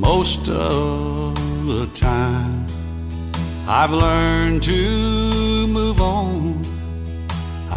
most of the time. I've learned to move on